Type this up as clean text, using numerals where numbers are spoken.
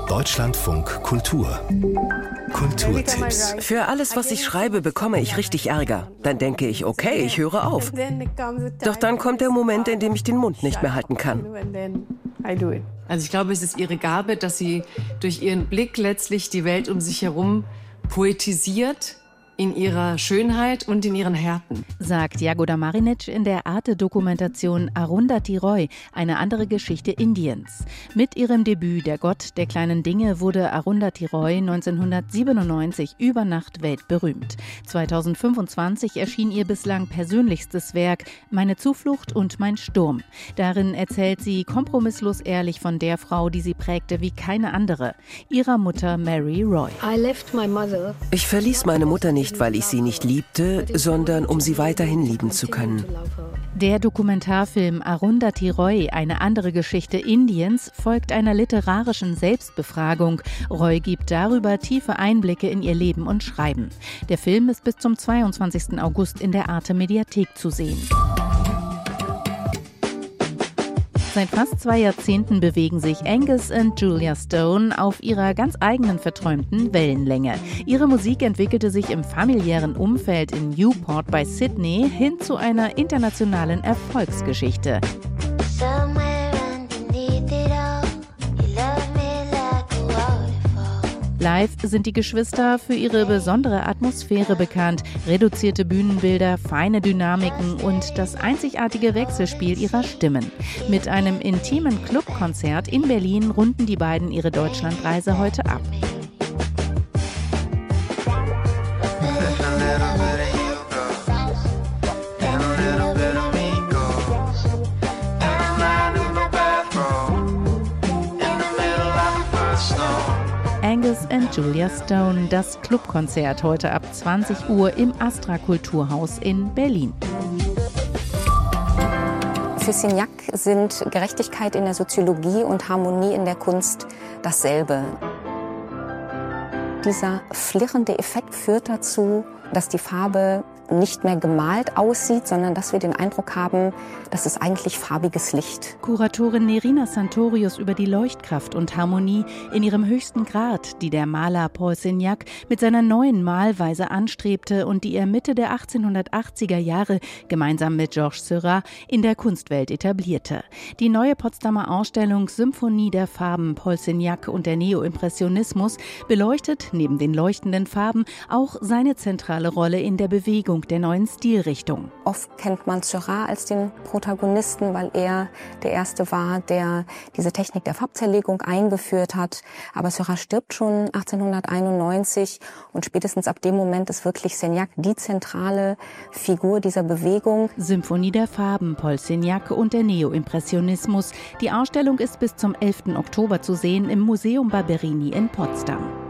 Deutschlandfunk Kultur. Kulturtipps. Für alles, was ich schreibe, bekomme ich richtig Ärger. Dann denke ich, okay, ich höre auf. Doch dann kommt der Moment, in dem ich den Mund nicht mehr halten kann. Also ich glaube, es ist ihre Gabe, dass sie durch ihren Blick letztlich die Welt um sich herum poetisiert, in ihrer Schönheit und in ihren Härten. Sagt Jagoda Marinic in der Arte-Dokumentation Arundhati Roy, eine andere Geschichte Indiens. Mit ihrem Debüt Der Gott der kleinen Dinge wurde Arundhati Roy 1997 über Nacht weltberühmt. 2025 erschien ihr bislang persönlichstes Werk Meine Zuflucht und mein Sturm. Darin erzählt sie kompromisslos ehrlich von der Frau, die sie prägte wie keine andere, ihrer Mutter Mary Roy. Ich verließ meine Mutter nicht, weil ich sie nicht liebte, sondern um sie weiterhin lieben zu können. Der Dokumentarfilm Arundhati Roy, eine andere Geschichte Indiens, folgt einer literarischen Selbstbefragung. Roy gibt darüber tiefe Einblicke in ihr Leben und Schreiben. Der Film ist bis zum 22. August in der Arte-Mediathek zu sehen. Seit fast 2 Jahrzehnten bewegen sich Angus und Julia Stone auf ihrer ganz eigenen verträumten Wellenlänge. Ihre Musik entwickelte sich im familiären Umfeld in Newport bei Sydney hin zu einer internationalen Erfolgsgeschichte. Live sind die Geschwister für ihre besondere Atmosphäre bekannt, reduzierte Bühnenbilder, feine Dynamiken und das einzigartige Wechselspiel ihrer Stimmen. Mit einem intimen Clubkonzert in Berlin runden die beiden ihre Deutschlandreise heute ab. Angus und Julia Stone, das Clubkonzert heute ab 20 Uhr im Astra Kulturhaus in Berlin. Für Signac sind Gerechtigkeit in der Soziologie und Harmonie in der Kunst dasselbe. Dieser flirrende Effekt führt dazu, dass die Farbe nicht mehr gemalt aussieht, sondern dass wir den Eindruck haben, das ist eigentlich farbiges Licht. Kuratorin Nerina Santorius über die Leuchtkraft und Harmonie in ihrem höchsten Grad, die der Maler Paul Signac mit seiner neuen Malweise anstrebte und die er Mitte der 1880er Jahre gemeinsam mit Georges Seurat in der Kunstwelt etablierte. Die neue Potsdamer Ausstellung Symphonie der Farben Paul Signac und der Neoimpressionismus beleuchtet neben den leuchtenden Farben auch seine zentrale Rolle in der Bewegung der neuen Stilrichtung. Oft kennt man Seurat als den Protagonisten, weil er der Erste war, der diese Technik der Farbzerlegung eingeführt hat. Aber Seurat stirbt schon 1891 und spätestens ab dem Moment ist wirklich Signac die zentrale Figur dieser Bewegung. Symphonie der Farben, Paul Signac und der Neoimpressionismus. Die Ausstellung ist bis zum 11. Oktober zu sehen im Museum Barberini in Potsdam.